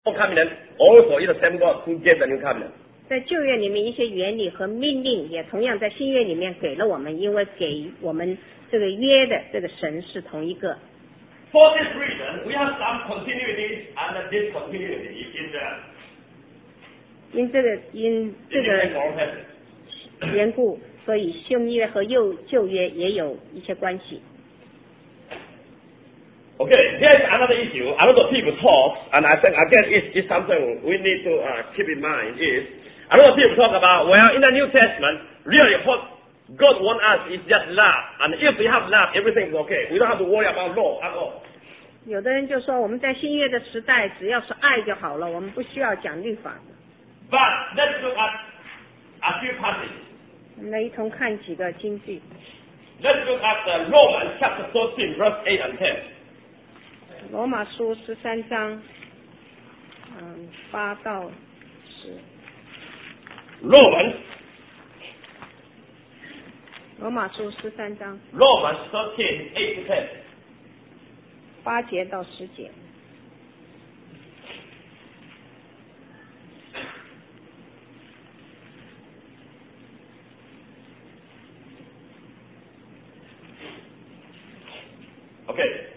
covenant also is the same God who gave the new covenant. 在旧约里面一些原理和命令也同样在新约里面给了我们，因为给我们这个约的这个神是同一个。 For this reason, we have some continuities and discontinuity in the 因这个缘故，所以新约和旧约也有一些关系。 Okay, here's another issue. A lot of people talk, and I think again it's something we need to keep in mind is a lot of people talk about, well, in the New Testament, really what God wants us is just love, and if we have love, everything is okay. We don't have to worry about law at all. 有的人就说我们在新约的时代，只要是爱就好了，我们不需要讲律法。 But let's look at a few passages. 我们来一同看几个经句。 Let's look at Romans chapter 13, verse 8 and 10. 罗马书13章8到10。罗马书13章 Romans 13, 8 to 10. 8节到10节。 Okay.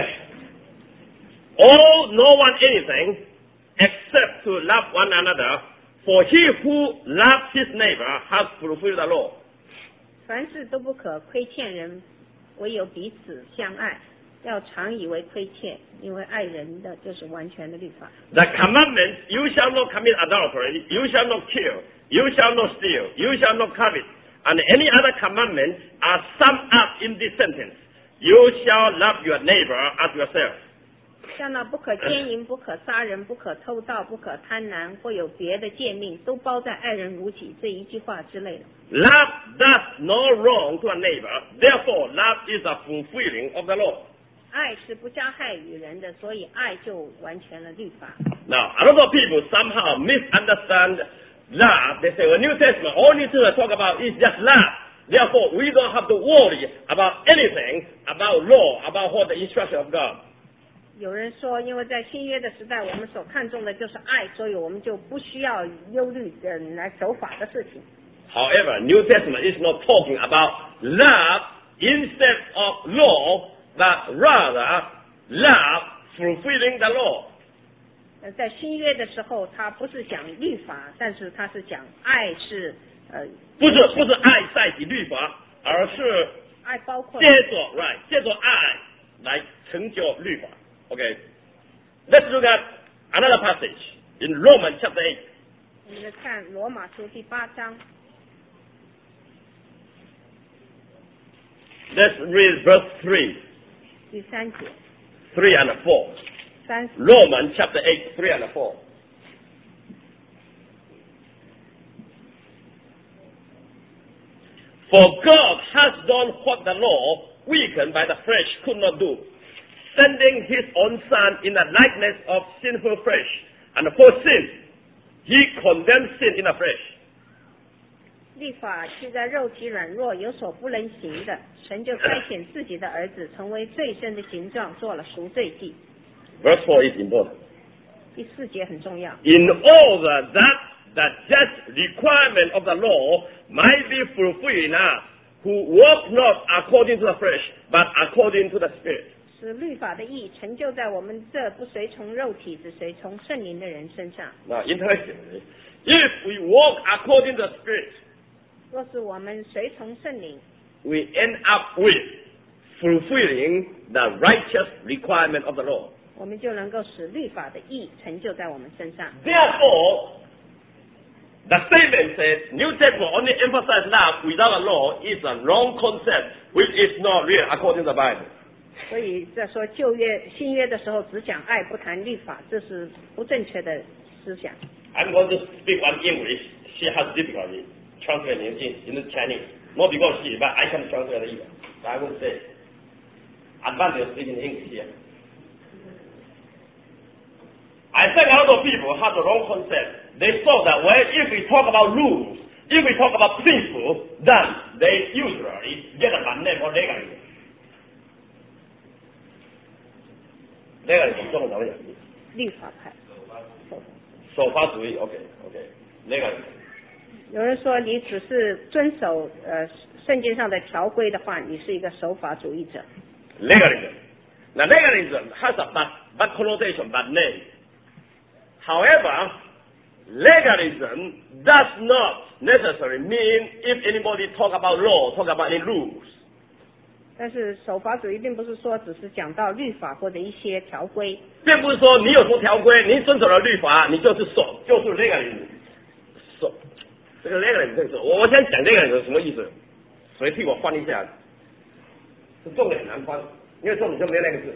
Owe no one anything except to love one another, for he who loves his neighbor has fulfilled the law. 凡事都不可亏欠人，唯有彼此相爱，要常以为亏欠，因为爱人的就是完全的律法。 The commandments, you shall not commit adultery, you shall not kill, you shall not steal, you shall not covet, and any other commandments are summed up in this sentence. You shall love your neighbor as yourself. 像那不可奸淫、不可杀人、不可偷盗、不可贪婪，或有别的诫命，都包在爱人如己这一句话之内的。 Love does no wrong to a neighbor, therefore love is a fulfilling of the law. 爱是不加害于人的，所以爱就完全了律法。 Now, a lot of people somehow misunderstand love. They say, well, New Testament, all New Testament talk about is just love. Therefore, we don't have to worry about anything, about law, about what the instruction of God. 有人说，因为在新约的时代，我们所看重的就是爱，所以我们就不需要忧虑来守法的事情。 However, New Testament is not talking about love instead of law, but rather love fulfilling the law. 在新约的时候，他不是讲律法，但是他是讲爱是不是爱代替律法，而是爱包括借着爱来成就律法。Okay, let's look at another passage in Romans chapter 8. 我们来看罗马书第8章。 Let's read verse 3. 第3节。 3 and 4. 3 Romans chapter 8, 3 and 4. For God has done what the law, weakened by the flesh, could not do, sending his own Son in the likeness of sinful flesh, and for sin, he condemned sin in the flesh. 律法是在肉体软弱有所不能行的，神就差遣自己的儿子成为罪身的形状，做了赎罪祭。 Verse 4 is important. 第4节很重要。 In order that the just requirement of the law might be fulfilled in us, who walk not according to the flesh, but according to the Spirit. 使律法的义成就在我们这不随从肉体，只随从圣灵的人身上。 Now, interestingly, if we walk according to the Spirit, 若是我们随从圣灵， we end up with fulfilling the righteous requirement of the law. 我们就能够使律法的义成就在我们身上。 Therefore, the statement says New Testament only emphasizes love without a law is a wrong concept, which is not real according to the Bible. 所以在说旧约、新约的时候，只讲爱不谈律法，这是不正确的思想。 I'm going to speak on English. She has difficulty translating into Chinese. Not because she, but I can translate it. I will say, advantage of speaking English here. I think a lot of people have the wrong concept. They thought that, well, if we talk about rules, if we talk about principles, then they usually get a bad name or legalism. Legalism 中文怎么讲？ 律法派。 守法主义 ，OK， legalism。 有人说你只是遵守圣经上的条规的话，你是一个守法主义者。 Legalism. Now legalism has a bad connotation, bad name. However, legalism does not necessarily mean if anybody talk about law, talk about any rules. 但是守法主义并不是说只是讲到律法或者一些条规， 并不是说你有什么条规，你遵守了律法，你就是守，就是 legalism。守这个 legalism 这个字，我先讲 legalism 什么意思？谁替我翻一下？这重点很难翻，因为重点就没有那个字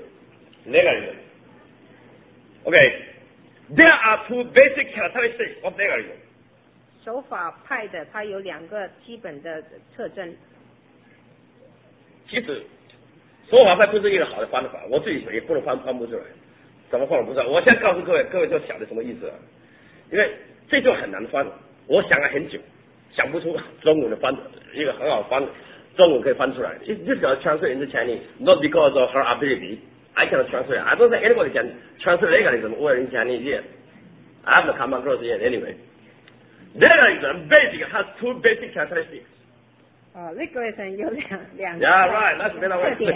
legalism。Okay, there are two basic characteristics of legalism. 守法派的它有两个基本的特征。 其实守法派不是一个好的翻法，我自己也不能翻不出来，怎么翻都不知道。我先告诉各位，各位就晓得什么意思了，因为这就很难翻，我想了很久，想不出中文的翻一个很好翻，中文可以翻出来。This girl translate into Chinese, not because of her ability. I cannot translate. I don't think anybody can translate legalism well in Chinese yet. I haven't come across it yet anyway. Legalism basically has two basic characteristics. legalism 有两个 Yeah, right. That's better way 特点。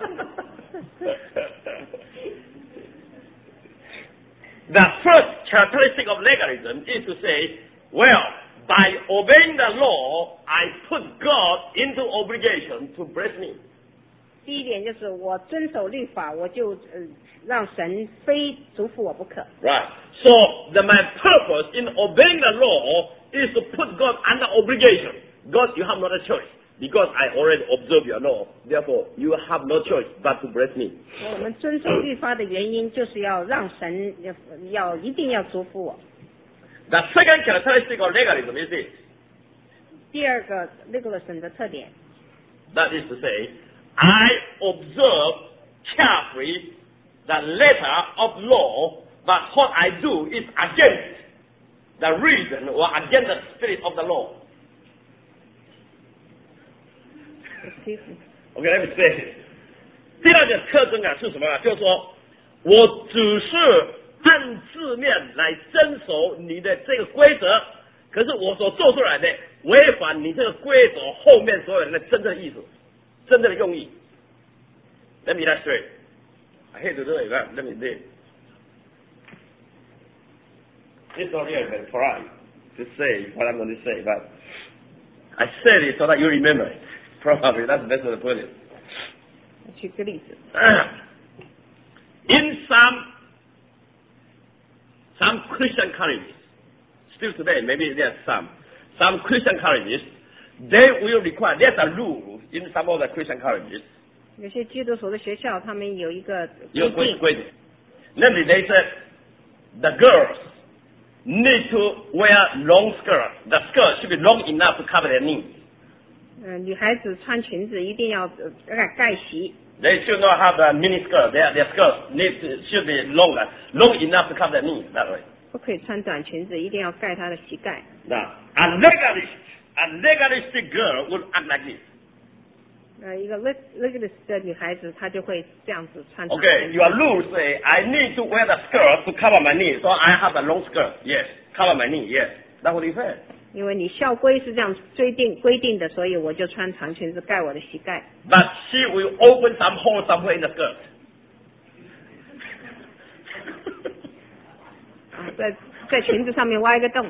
The first characteristic of legalism is to say, well, by obeying the law, I put God into obligation to bless me. 第一点就是我遵守律法，我就让神非嘱咐我不可。 Right. So my purpose in obeying the law is to put God under obligation. God, you have not a choice because I already observe your law. Therefore, you have no choice but to bless me. 我们遵守律法的原因就是要让神一定要嘱咐我。 The second characteristic of legalism is this. 第二个 legalism 的特点， That is to say, I observe carefully the letter of law, but what I do is against the reason or against the spirit of the law. Okay, let me say. 第二点特征啊是什么呢？就是说，我只是按字面来遵守你的这个规则，可是我所做出来的违反你这个规则后面所有人的真正意思。真正的用意。Let me illustrate. I hate to do it, but let me do it. It's not really polite to say what I'm going to say, but I said it so that you remember it. Probably that's the best way to put it. 举个例子， In some Christian colleges, still today, maybe there's some Christian colleges, they will require, there's a rule in some of the Christian colleges. 有些基督徒的学校，他们有一个规定 Namely, they said the girls need to wear long skirts. The skirt should be long enough to cover their knees. 女孩子穿裙子一定要盖膝。 They should not have a mini skirt. Their skirt should be long enough to cover their knees. That way. 不可以穿短裙子，一定要盖她的膝盖。 Now, a legalistic girl would act like this. 一个 legalist 的女孩子，她就会这样子穿。 Okay, your rules say I need to wear the skirt to cover my knees, so I have a long skirt. Yes, cover my knee. Yes, that's what he said. 因为你校规是这样规定的，所以我就穿长裙子盖我的膝盖。 But she will open some hole somewhere in the skirt. 在裙子上面挖一个洞。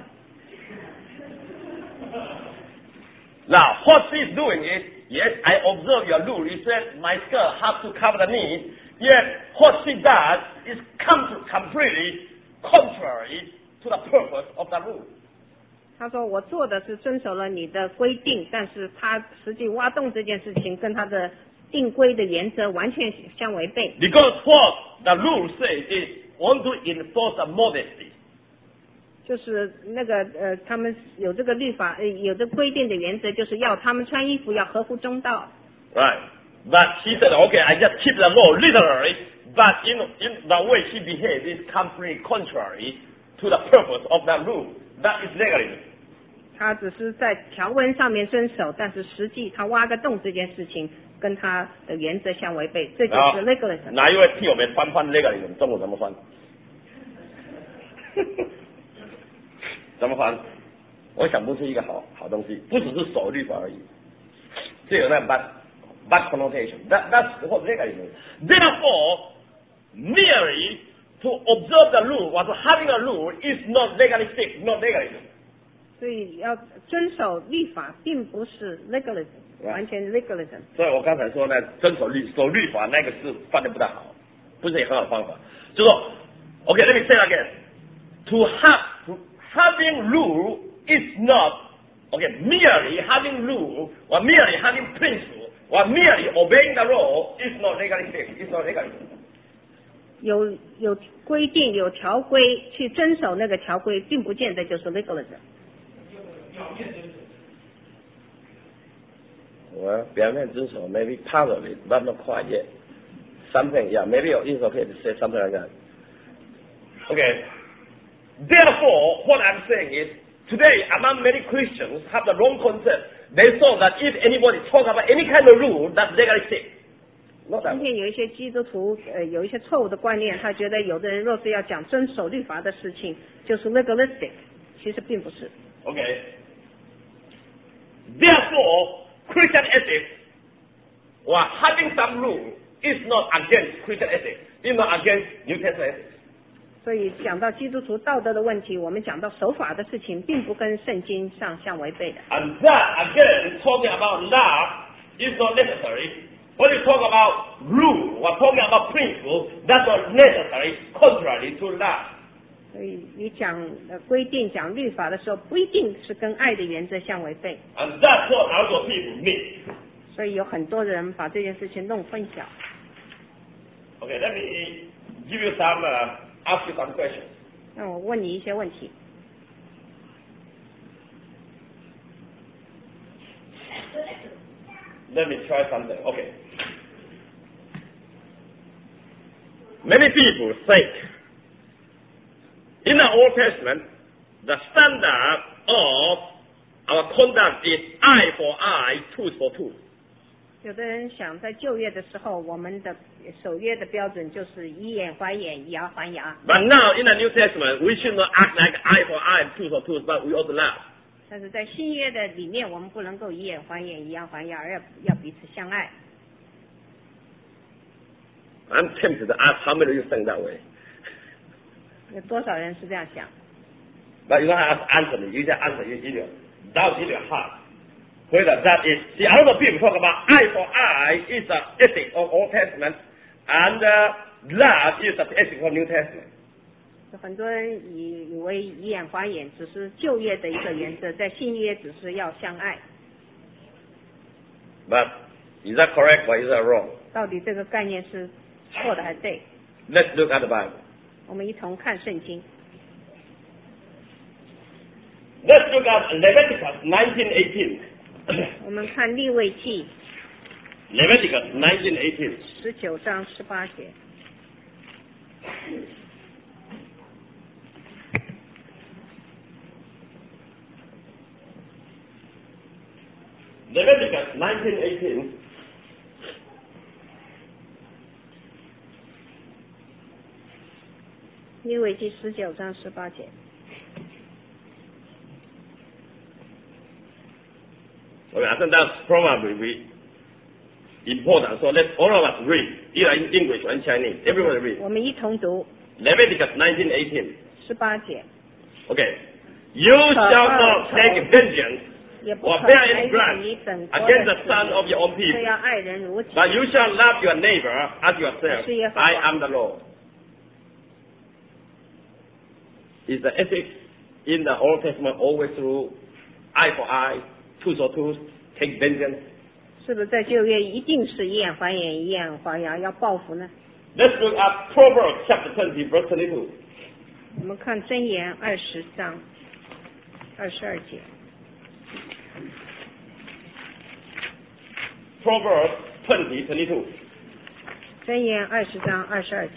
Now, what she's doing is, yes, I observe your rule. You said my skirt has to cover the knee. Yet, what she does is completely contrary to the purpose of the rule. 他说我做的是遵守了你的规定，但是他实际挖洞这件事情跟他的定规的原则完全相违背。 Because what the rule says is want to enforce a modesty. 就是他们有这个律法，有这规定的原则，就是要他们穿衣服要合乎中道。 Right. But she said, okay, I just keep the law literally, but in the way she behaves is completely contrary to the purpose of that rule. That is legalism. 他只是在条文上面遵守，但是实际他挖个洞这件事情跟他的原则相违背，这就是 legalism。 哪一位替我们翻 legalism？ 中文怎么翻怎么翻？我想不出一个好东西，不只是守律法而已，这有那 bad connotation. That's what legalism. Therefore, merely to observe the rule or to having a rule is not legalistic, not legalism. 所以要遵守律法，并不是 legalism， 完全 legalism。 所以我刚才说呢，守律法那个字翻得不太好，不是一个很好的方法。就说 ，OK，let me say again. To having rule is not merely having rule or merely having principle or merely obeying the law is not legalistic. It's not legalism. 有规定有条规去遵守那个条规，并不见得就是 legalism。 Well, 表面遵守 maybe part of it, but not quite yet. Something, yeah, maybe it's okay to say something like that. Okay. Therefore, what I'm saying is, today among many Christians have the wrong concept. They thought that if anybody talk about any kind of rule, that's legalistic. 今天有一些基督徒有一些错误的观念，他觉得有的人若是要讲遵守律法的事情，就是 legalistic， 其实并不是。 Okay. Therefore, Christian ethics or having some rule is not against Christian ethics. It's not against New Testament ethics. 所以讲到基督徒道德的问题，我们讲到守法的事情，并不跟圣经上相违背的。 And that again, talking about love is not necessary. When you talk about rule or talking about principle, that's not necessary, contrary to love. 所以你讲规定、讲律法的时候，不一定是跟爱的原则相违背。 And that's what a lot of people miss. 所以有很多人把这件事情弄混淆。 Okay, let me give you some, ask you some questions. 那我问你一些问题。 Let me try something. Okay. Many people think in the Old Testament, the standard of our conduct is eye for eye, tooth for tooth. 有的人想在旧约的时候，我们的守约的标准就是以眼还眼，以牙还牙。 But now in the New Testament, we should not act like eye for eye, tooth for tooth, but we ought to love. 但是在新约的里面，我们不能够以眼还眼，以牙还牙，而要彼此相爱。 I'm tempted to ask how many of you think that way. 有多少人是这样想？ But you don't have to answer me. You just answer in your doubt in your heart. Whether that is, see, a lot of people talk about eye for eye is the ethic of Old Testament, and love is the ethic of New Testament. 很多人以为以眼还眼只是旧约的一个原则，在新约只是要相爱。 But is that correct or is that wrong? 到底这个概念是错的还是对？ Let's look at the Bible. 我们一同看圣经。 Let's look at Leviticus 19:18. 我们看利未记 Leviticus 19:18. 19章18节。 Leviticus 19:18. 利未记19章18节。 Okay, I think that's probably important. So let's all of us read, either in English or in Chinese. Everybody read. 我们一同读 Leviticus 19:18. 18节。 Okay. You shall not take vengeance 也不 or 可 bear 爱 any 你 grudge 本国 against 的 the son of your own 子，却 people, 要爱人如己。 but you shall love your neighbor as yourself. 是耶和华。 I am the Lord. Is the ethics in the Old Testament always through eye for eye, tooth for tooth, take vengeance? 是不是在旧约一定是以眼还眼，以眼还牙，要报复呢？ Let's look at Proverbs chapter 20, verse 22. 我们看箴言20章22节。 Proverbs 20:22. 箴言20章22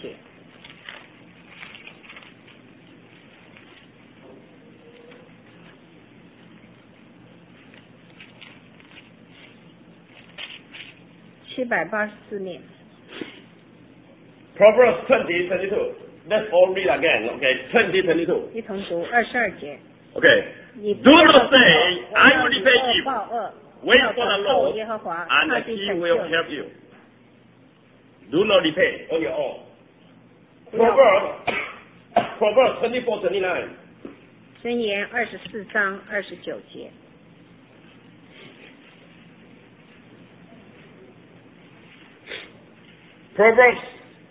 节。784面。 Proverbs 20:22. let's all read again. Okay, 20:22. 一同读22节。 Okay. 你不 Do 要 not 说 say, 我 I 要 will 以 repay 恶 evil. 报恶， Wait 要 for the 等候 Lord, 耶和华， and 他必 He 拯 will 救。 help you. Do not repay on your own. 不要 Proverbs 24:29. 箴言24章29节。 Proverbs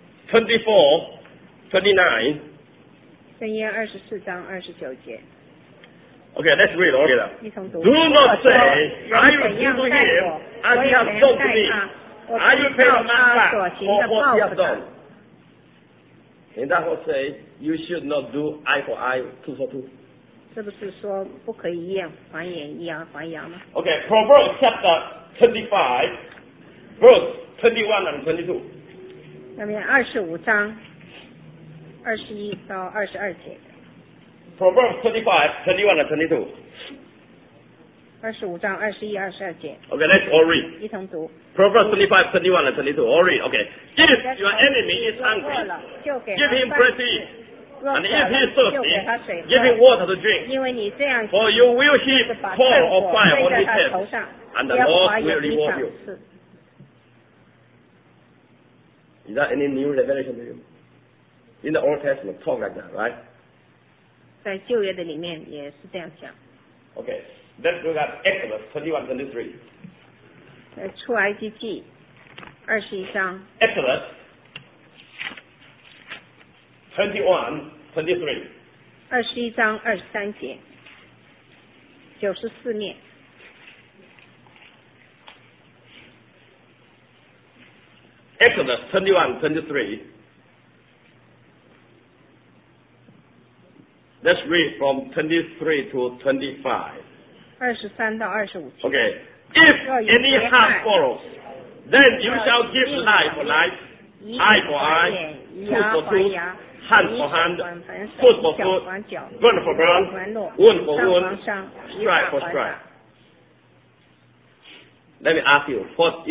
24:29. 箴言24章29节。 Okay, let's read all together. 一同读。 Do 我 not 说 say, 人 I will 怎 do 样 to 待 him 我， as 我 he 也 has 怎 done 样 to 待 me. 他。我 I will 知 pay 道 the man 他所 back 行 for 的 what 报 he 复 has 他。 done. And that will say, you should not do eye for eye, tooth for tooth. 是不是说不可以以眼还眼，以牙还牙吗？ Okay, Proverbs chapter 25, verse 21 and 22. 下面25章21到22节。 Proverbs 25, 21 and 22. 25章21、22节， Okay, let's all read. 一同读。 Proverbs 25, 21 and 22. All read. Okay. If your enemy is 饿 hungry, 了，就给 give 他 him 饭 bread to 吃； eat. 若 And 渴 if he 了， is 就给他 thirsty, 水 give him 喝。 water to drink. 因为你这样 For you will 是 heap 把 coal 炭 of 火 fire 堆 on 在 his 他头 head, 上， and the 耶和 Lord 华 will 有一 reward 赏 you. 赐。 Is that any new revelation to you? In the Old Testament, talk like that, right? 在旧约的里面也是这样讲。 Okay. Let's look at Exodus 21, 23. 在出埃及记21章 Exodus 21, 23. 21章23节，94面。 Exodus 21, 23. Let's read from 23 to 25. 23到25节。 Okay. If any heart quarrels, then you shall give life for life, 以 eye 眼 for 还 eye, 眼，以 tooth 牙 for 还 tooth, 牙， hand 以 for 手 hand, 还手， foot for 脚 foot, 还脚， burn for 还 burn, 落， wound for 伤 wound, 还伤，以 stripe 打 for 还 stripe. 打。 Let me ask you, what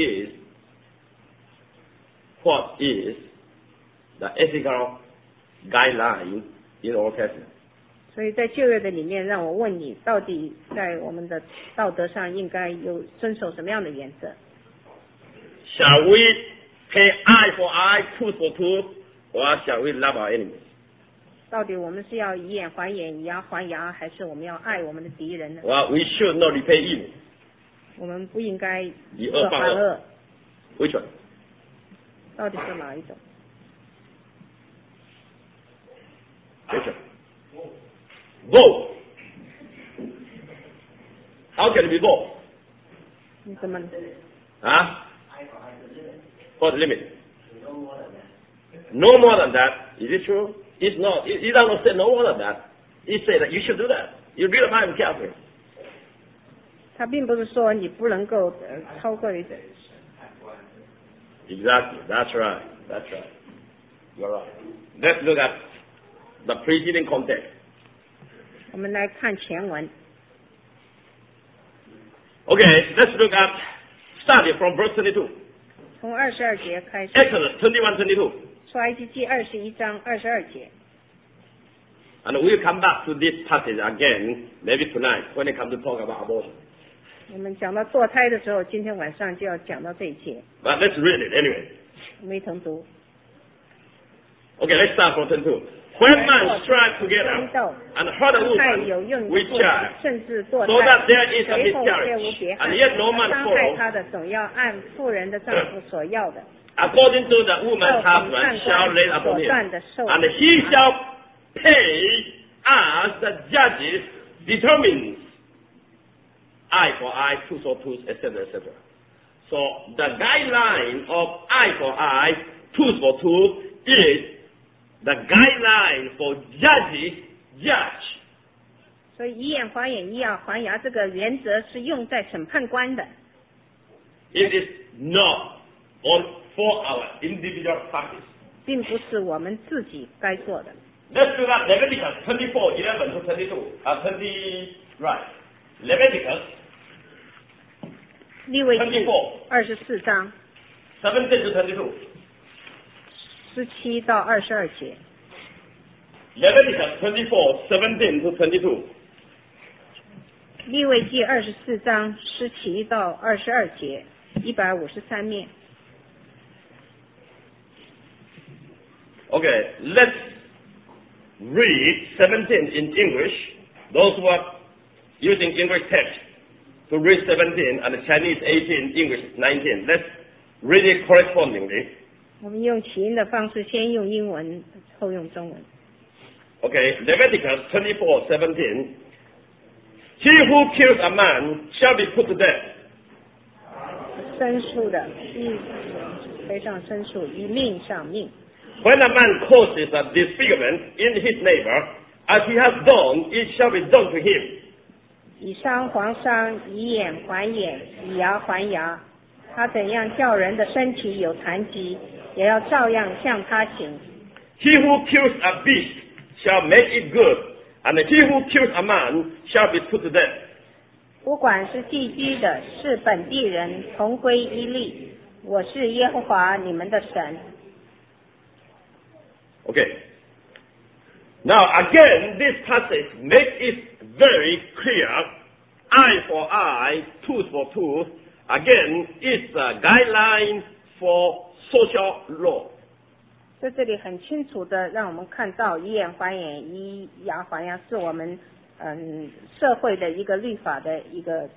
is the ethical guideline in Old Testament? 所以在旧约的里面，让我问你，到底在我们的道德上应该有遵守什么样的原则？ Shall we pay eye for eye, tooth for tooth, or shall we love our enemies? 到底我们是要以眼还眼，以牙还牙，还是我们要爱我们的敌人呢？ Well, we should not repay evil. 我们不应该以恶报恶还恶， Which one? 到底是哪一种？ Which one? Both. How can it be both? 你怎么？ Huh? What limit? No more than that. Is it true? It's not. It doesn't say no more than that. It says that you should do that. You read the Bible carefully. 他并不是说你不能够超过于 Exactly. That's right. That's right. You're right. Let's look at the preceding context. 我们来看前文， Okay, let's look at starting from verse 22. 从22节开始， Exodus 21:22. 出埃及记21章22节。 And we'll come back to this passage again, maybe tonight, when it comes to talk about abortion. 我们讲到堕胎的时候，今天晚上就要讲到这一节， But let's read it anyway. 我们一同读。 Okay, let's start from 22. When man strive together 争斗， and hurt a 伤害有 woman 用 with 的 child, 甚至堕 so that 胎， there is a 随后却无 miscarriage, 别害 and yet no man 伤害 follows, 他的总要按妇人的丈夫所要的， according to the woman's 照审 husband 判 shall lay 官 upon 所 him, 断的受 and he shall pay as the judges determine, eye for eye, tooth for tooth, etc., etc. So the guideline of eye for eye, tooth for tooth is the guideline for judges judge. 所以以眼还眼，以牙还牙这个原则是用在审判官的， It is not on for our individual practice. 并不是我们自己该做的。 Let's look at Leviticus 24:11 to 22. 20, right. Leviticus 利未记 24 24章 17 to 22. 17到22节。 Leviticus 24:17 to 22. 利未记24章17到22节，153面。 Okay, let's read 17 in English. Those who are using English text to read 17 and the Chinese 18, English 19. Let's read it correspondingly. 我们用起音的方式，先用英文，后用中文。 Okay, Leviticus 24:17. He who kills a man shall be put to death. 申诉的，非上申诉，以命上命。 When a man causes a disfigurement in his neighbor, as he has done, it shall be done to him. 以伤还伤，以眼还眼，以牙还牙。他怎样叫人的身体有残疾，也要照样向他行。 He who kills a beast shall make it good, and he who kills a man shall be put to death. 不管是寄居的，是本地人，同归一例。我是耶和华你们的神。 Okay. Now again, this passage makes it very clear. Eye for eye, tooth for tooth. Again, it's a guideline for social law. 在这里很清楚的让我们看到，以眼还眼，以牙还牙，是我们社会的一个律法的一个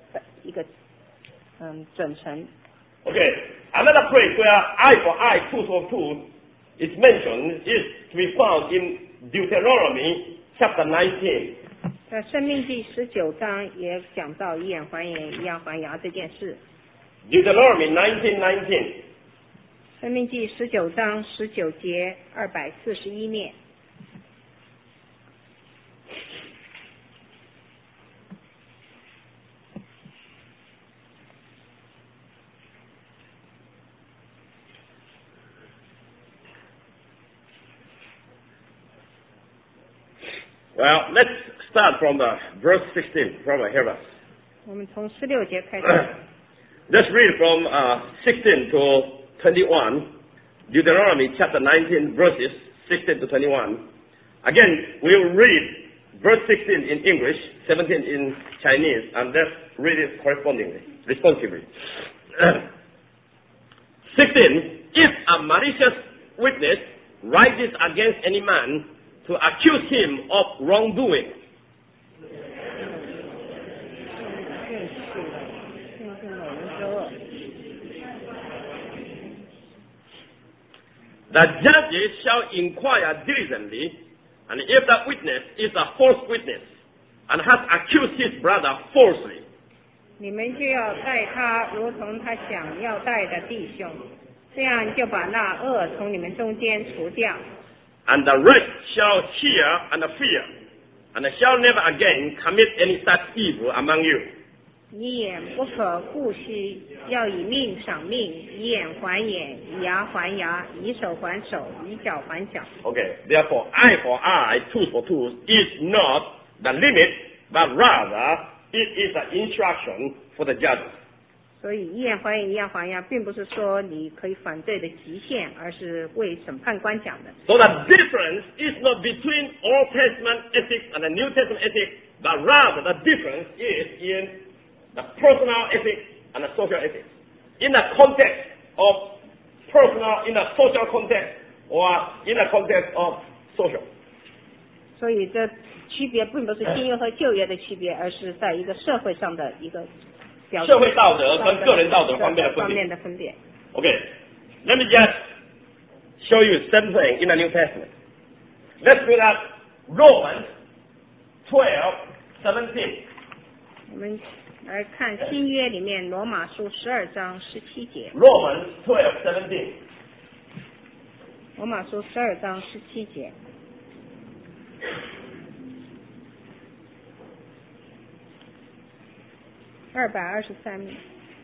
准绳。 Okay. Another place where eye for eye, tooth for tooth is mentioned is to be found in Deuteronomy chapter 19. 在申命记19章也讲到以眼还眼，以牙还牙这件事。 Deuteronomy 19:19. 申命记19章19节241面。 Well, let's start from verse 16, from here. 我们从16节开始。 Let's read from 16 to 21, Deuteronomy chapter 19, verses 16 to 21. Again, we'll read verse 16 in English, 17 in Chinese, and let's read it correspondingly, responsively. 16, if a malicious witness rises against any man to accuse him of wrongdoing, the judges shall inquire diligently, and if the witness is a false witness and has accused his brother falsely, 你们就要待他如同他想要待的弟兄，这样就把那恶从你们中间除掉。 and the rest shall hear and fear, and shall never again commit any such evil among you. 以眼不可顾惜，要以命赏命，以眼还眼，以牙还牙，以手还手，以脚还脚。 Okay, therefore, eye for eye, tooth for tooth is not the limit, but rather it is an instruction for the judges. 所以以眼还眼，以牙还牙，并不是说你可以反对的极限，而是为审判官讲的。 So the difference is not between Old Testament ethics and the New Testament ethics, but rather the difference is in the personal ethics and the social ethics. In the context of personal, in the social context, or in the context of social. 所以这区别并不是新约和旧约的区别，而是在一个社会上的一个表现。 社会道德跟个人道德方面的分别。Okay, let me just show you something in the New Testament. Let's do that. Romans 12:17. 我们来看新约里面罗马书12章17节。 Romans 12:17. 罗马书12章17节。223面。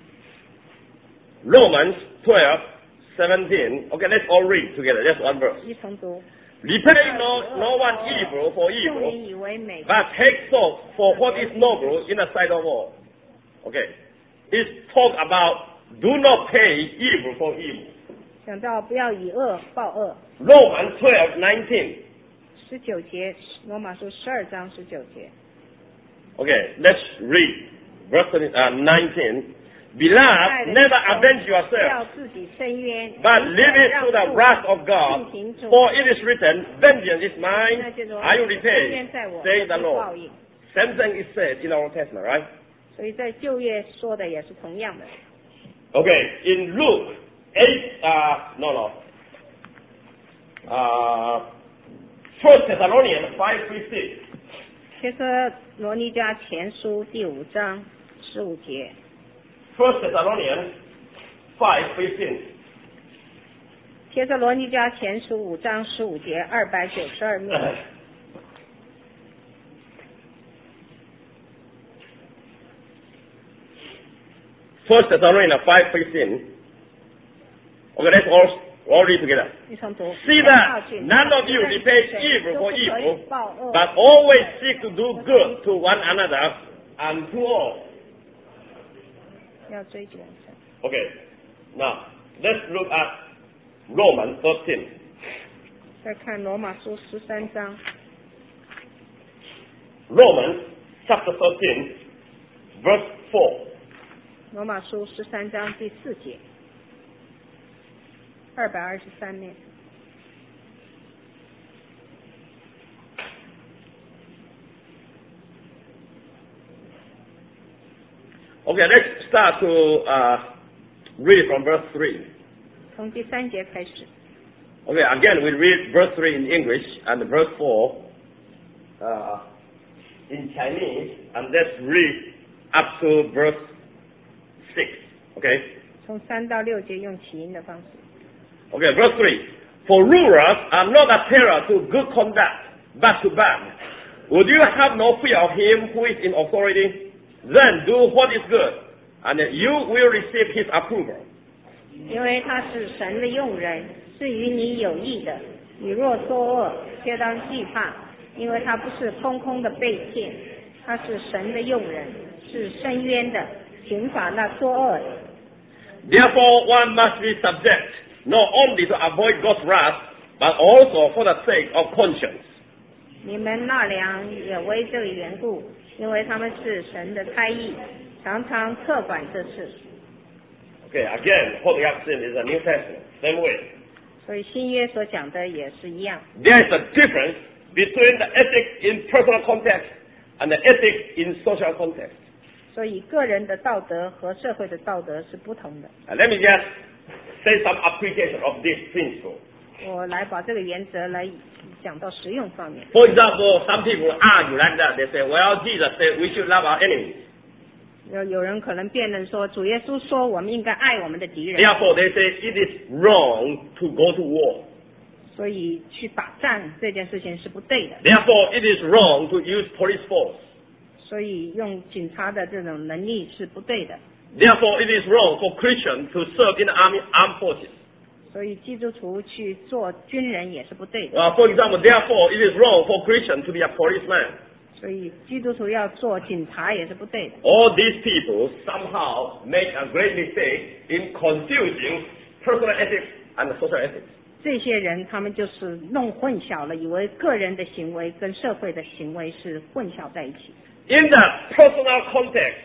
Romans 12:17. Okay, let's all read together. Just one verse. 一同读。 Repay no one evil for 众 evil, 人以为美， but take thought for what is noble in the sight of all. Okay, it's talk about do not pay evil for evil. 讲到不要以恶报恶。 Romans 12:19. 19节，罗马书12章19节。 Okay, let's read verse 19. Beloved, never avenge 不要 yourself, 自己伸冤， but leave it to the wrath of God. For it is written, vengeance is mine, 那就是说 I will 伸 repay, 冤在我， says the 我必报 Lord. 应。 Same thing is said in our Testament, right? 所以在旧约说的也是同样的。 Okay, in Luke 1 Thessalonians 5:15. 帖撒罗尼迦前书第5章15节， 1 Thessalonians 5:15. 帖撒罗尼迦前书5章15节292面。 1 Thessalonians 5:15. Okay, let's all read together. 一同读。 See that none of you repay evil for evil, but always seek to do good to one another and to all. 要追求神。 Okay, now let's look at Romans 13. 再看罗马书13章， Romans chapter 13, verse 4. 罗马书13章第4节，223面。 Okay, let's start to read from verse 3. 从第3节开始。 Okay, again we read verse 3 in English and verse 4 in Chinese, and let's read up to verse 6. Okay? 从3到6节用起音的方式。 Okay, verse 3. For rulers are not a terror to good conduct, but to bad. Would you have no fear of him who is in authority? Then do what is good, and you will receive his approval. 因为他是神的用人，是与你有益的。你若作恶，却当惧怕，因为他不是空空的被骗，他是神的用人，是伸冤的，刑罚那作恶的。 Therefore one must be subject, not only to avoid God's wrath, but also for the sake of conscience. 你们纳粮也为这个缘故，因为他们是神的差役，常常特管这事。 Okay, again, what we have seen is the New Testament, same way. 所以新约所讲的也是一样。 There is a difference between the ethics in personal context and the ethics in social context. 所以个人的道德和社会的道德是不同的。 And let me just say some application of this principle. 我来把这个原则来讲到实用方面。 For example, some people argue like that. They say, well, Jesus said we should love our enemies. 有人可能辩论说，主耶稣说我们应该爱我们的敌人， Therefore, they say it is wrong to go to war. 所以去打仗这件事情是不对的。 Therefore, it is wrong to use police force. 所以用警察的这种能力是不对的。 Therefore, it is wrong for Christians to serve in the armed forces. 所以基督徒去做军人也是不对的。 For example, therefore, it is wrong for Christians to be a policeman. 所以基督徒要做警察也是不对的。 All these people somehow make a great mistake in confusing personal ethics and social ethics. 这些人他们就是弄混淆了，以为个人的行为跟社会的行为是混淆在一起。 In the personal context,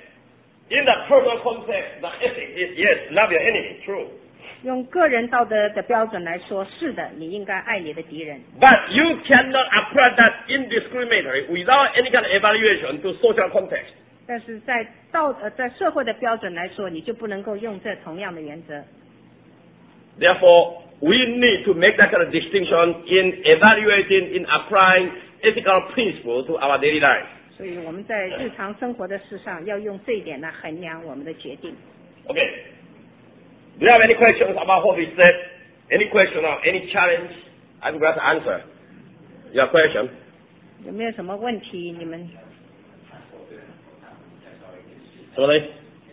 the ethic is yes, love your enemy, true. 用个人道德的标准来说，是的，你应该爱你的敌人。 But you cannot apply that indiscriminately without any kind of evaluation to social context. 但是在社会的标准来说，你就不能够用这同样的原则。 Therefore, we need to make that kind of distinction in evaluating, in applying ethical principles to our daily life. 所以我们在日常生活的事上要用这一点来衡量我们的决定。 Okay. Do you have any questions about what we said? Any question or any challenge? I'm glad to answer your question. 有没有什么问题？你们 Sorry?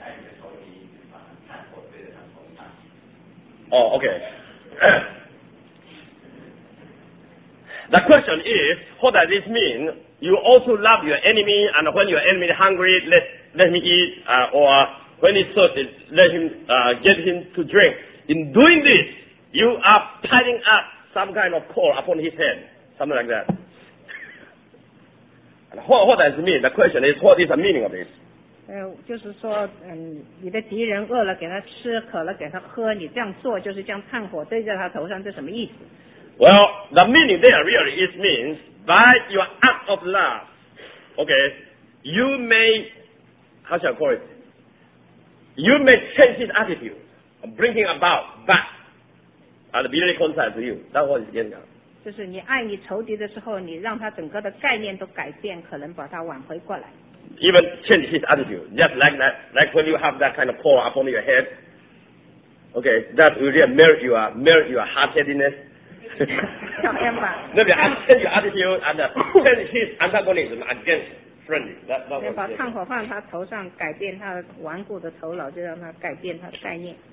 Oh, okay. The question is, what does this mean? You also love your enemy, and when your enemy is hungry, let him eat, or when he's thirsty, let him get him to drink. In doing this, you are piling up some kind of coal upon his head, something like that. What does it mean? The question is, what is the meaning of this? 就是说，你的敌人饿了给他吃，渴了给他喝，你这样做就是将炭火堆在他头上，这什么意思？ Well, the meaning there really is means by your act of love, okay, you may, how shall I call it? You may change his attitude, bring him about back, and be reconciled to you. That's what it's getting at. 就是你爱你仇敌的时候，你让他整个的概念都改变，可能把他挽回过来。 Even change his attitude, just like that, like when you have that kind of call upon your head. Okay, that will really melt your hard-headedness. 那边 change your attitude and change his antagonism against friendly. That's 把炭火放他头上，改变他顽固的头脑，就让他改变他的概念。